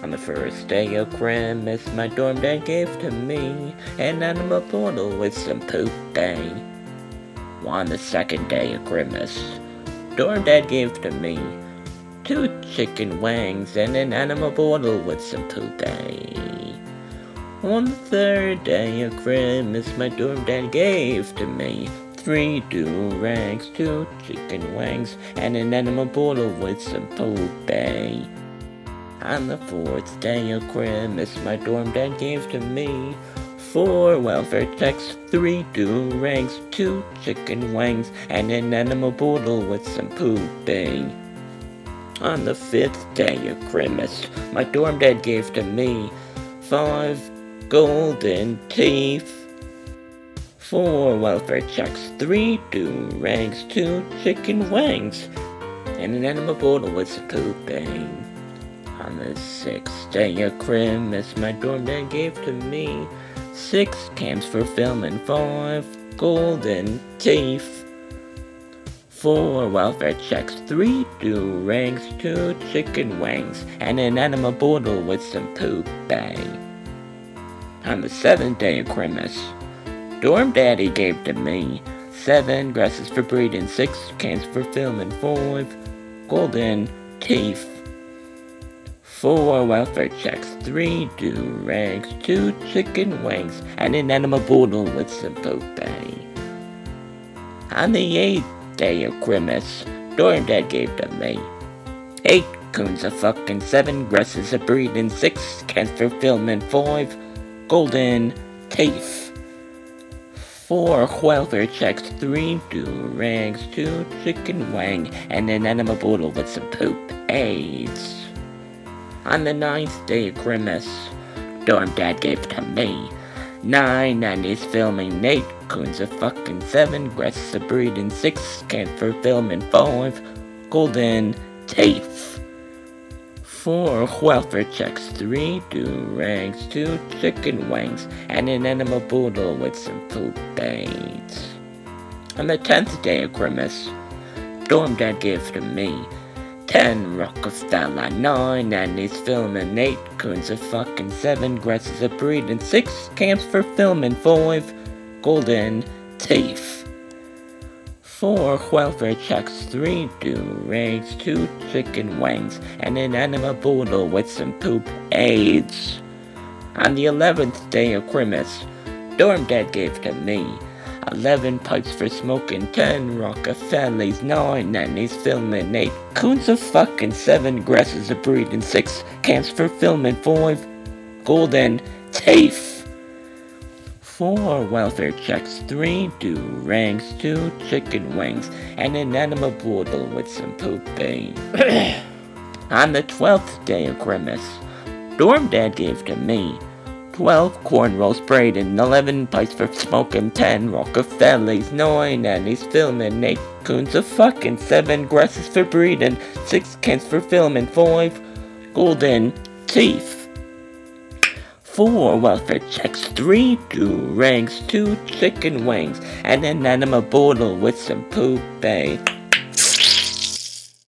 On the first day of Christmas, my dorm dad gave to me an animal bottle with some poop day. On the second day of Christmas, dorm dad gave to me 2 chicken wings and an animal bottle with some poop day. On the third day of Christmas, my dorm dad gave to me 3 do-rags, 2 chicken wings, and an animal bottle with some poop day. On the fourth day of Christmas, my dorm dad gave to me 4 welfare checks, 3 do-rags, 2 chicken wings, and an animal bottle with some pooping. On the 5th day of Christmas, my dorm dad gave to me 5 golden teeth, 4 welfare checks, 3 do-rags, 2 chicken wings, and an animal bottle with some pooping. On the 6th day of Christmas, my dorm dad gave to me 6 cans for film and 5 golden teeth, 4 welfare checks, 3 do-rags, 2 chicken wings, and an animal bottle with some pooping. On the 7th day of Christmas, dorm daddy gave to me 7 grasses for breeding, 6 cans for film, and 5 golden teeth, 4 welfare checks, 3 do-rags, 2 chicken wings, and an animal bottle with some pooping. On the 8th day of Christmas, dorm dad gave to me 8 coons of fucking, 7 grasses of breeding, 6 cans for film, and 5 golden teeth, 4 welfare checks, 3 do-rags, 2 chicken wing, and an animal bottle with some poop aids. On the 9th day of Christmas, dorm dad gave to me 9 90s filming, 8 coons of fucking, 7 grasses of breeding, 6 cans for film, and 5 golden teeth, 4 welfare checks, 3 do-rags, 2 chicken wings, and an animal bottle with some poop aids. On the 10th day of Christmas, dorm dad gave to me 10 Rockefeller, 9 90s filming, 8 coons of fucking, 7 grasses of breeding, 6 cans for film, and 5 golden teeth, 4 welfare checks, 3 do-rags, 2 chicken wings, and an animal bottle with some poop aids. On the 11th day of Christmas, dorm dad gave to me 11 pipes for smoking, 10 Rockefellers, 9 90s filming, 8 coons of fucking, 7 grasses of breeding, 6 cans for filming, 5 golden teeth, 4 welfare checks, 3 do-rags, 2 chicken wings, and an animal bottle with some pooping. On the 12th day of Christmas, dorm dad gave to me 12 corn rolls braiding, 11 pipes for smoking, 10 Rockefellers, 9 90s filming, 8 coons of fucking, 7 grasses for breeding, 6 cans for filming, 5 golden teeth, 4 welfare checks, 3 do-rags, 2 chicken wings, and an animal bottle with some poop.